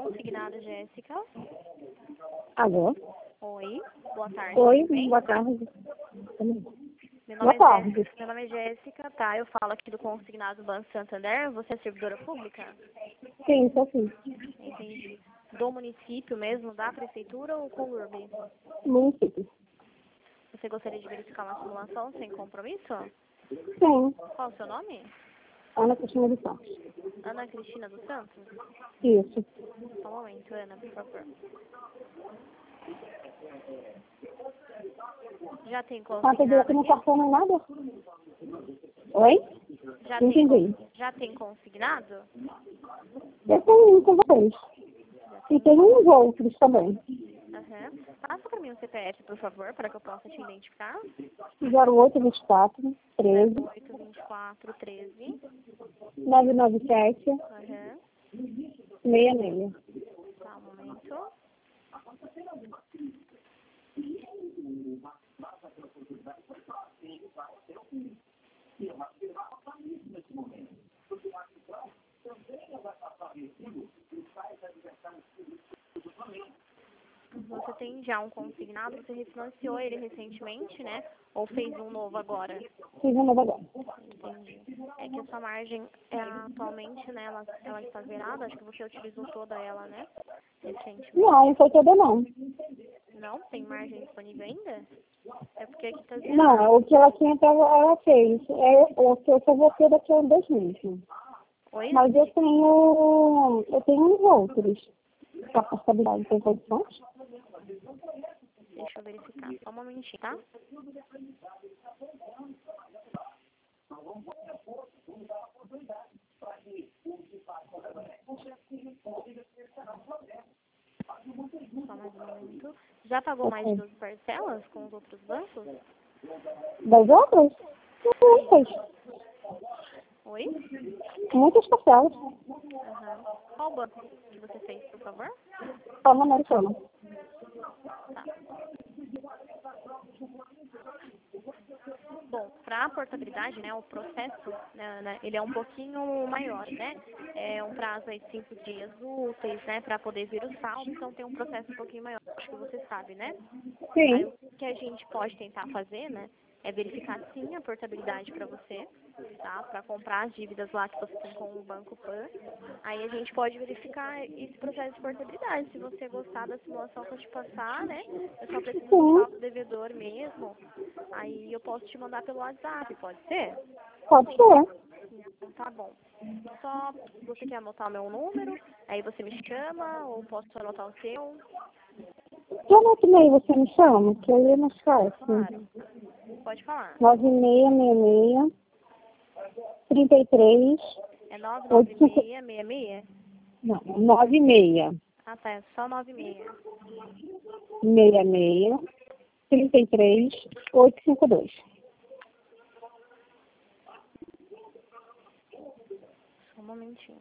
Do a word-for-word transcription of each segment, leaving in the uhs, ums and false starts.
Consignado Jéssica. Alô? Oi, boa tarde. Oi, tudo bem? boa tarde. Meu Boa nome, é tarde. Jéssica, meu nome é Jéssica, tá? Eu falo aqui do Consignado Banco Santander. Você é servidora pública? Sim, estou sim. Entendi. Do município mesmo, da prefeitura ou com o U R B? Município. Você gostaria de verificar uma simulação sem compromisso? Sim. Qual o seu nome? Ana Cristina dos Santos. Ana Cristina dos Santos? Isso. Só um momento, Ana, por favor. Já tem Ah, quer dizer consignado que no aqui? cartão não é nada? Oi? Já Não tem, entendi. con- já tem consignado? Eu tenho um com vocês. Já E tem. tem uns outros também. Aham. Passa para mim o C P F, por favor, para que eu possa te identificar. zero oito, vinte e quatro, treze, zero oito, vinte e quatro, treze. nove nove sete, Aham. seis seis. Tá, um momento. Você tem já um consignado, você refinanciou ele recentemente, né? Ou fez um novo agora? Fiz um novo agora. Entendi. É que essa margem, é, atualmente, né, ela, ela está zerada, acho que você utilizou toda ela, né? Recentemente. Não, não foi toda não. Não? Tem margem disponível ainda? É porque aqui está zerado. Não, o que ela tinha, tava- ela fez. É, o que eu só vou ter daqui a uns dois meses. Oi? Mas eu tenho, eu tenho uns outros. Com a possibilidade de condições. Deixa eu verificar. Só um momentinho, tá? Só mais um momento. Já pagou mais de doze parcelas com os outros bancos? Das outras? Muitas. Oi? Muitas parcelas. Aham. Qual banco que você fez, por favor? Forma americana. Tá. Bom, para a portabilidade, né, o processo, né, né, ele é um pouquinho maior, né? É um prazo aí de cinco dias úteis, né, para poder vir o saldo, então tem um processo um pouquinho maior, acho que você sabe, né? Aí Sim. o que a gente pode tentar fazer, né, é verificar sim a portabilidade para você, tá? Para comprar as dívidas lá que você tem com o Banco Pan. Aí a gente pode verificar esse processo de portabilidade. Se você gostar da simulação que eu te passar, né? Eu só preciso do Sim. saldo devedor mesmo. Aí eu posso te mandar pelo WhatsApp, pode ser? Pode ser. Então tá bom. Só você quer anotar o meu número, aí você me chama, ou posso anotar o seu? Que anota aí você me chama? Que aí eu não esqueço. Claro. Pode falar. nove seis seis seis, trinta e três, É nove nove oito cinco. seis seis seis? Não, nove seis Ah, tá. É só nove seis. seis seis, trinta e três, oito cinco dois. Só um momentinho.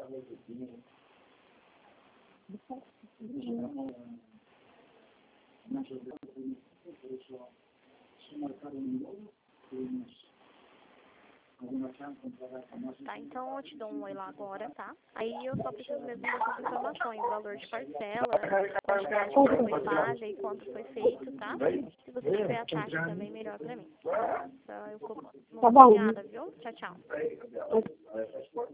Tá, então eu te dou um oi lá agora, tá? Aí eu só preciso mesmo dessas informações, valor de parcela, quantidade que já foi paga e quanto foi feito, tá? Se você tiver a taxa também, melhor pra mim, tá bom? Então eu cobro. Tá bom. Obrigada, viu? Tchau, tchau.